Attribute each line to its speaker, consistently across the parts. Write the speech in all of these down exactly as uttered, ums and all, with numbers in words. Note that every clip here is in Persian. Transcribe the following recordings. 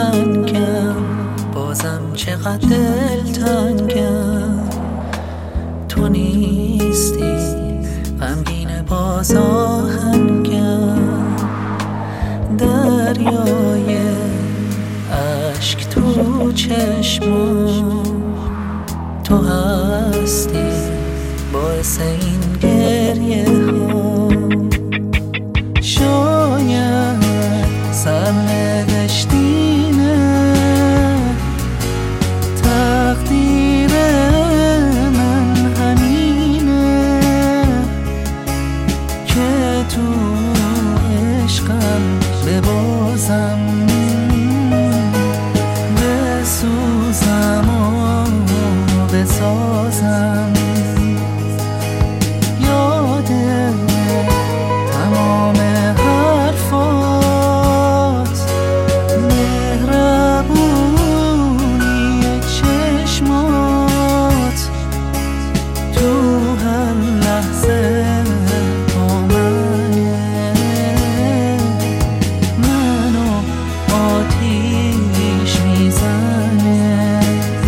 Speaker 1: رنگم، بازم چقدر دلتنگم. تو نیستی غمگین باز آهنگم، دریای عشق تو چشمم، تو هستی باعث این گریه ها. شاید سرنوشتینه، تقدیر من همینه که تو عشقم ببازم، بسوزم و بسازم. یاد تمام حرفات، مهربونی چشمات، تو هر لحظه با منه، منو آتیش میزنه.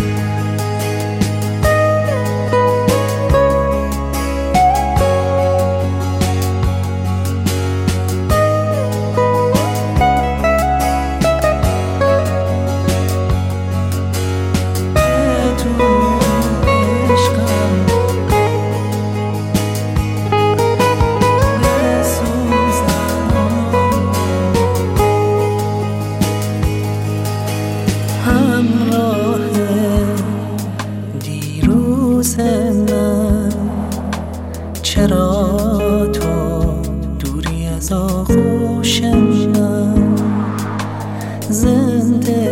Speaker 1: همراه دیروز من، چرا تو دوری از آغوش من؟ زنده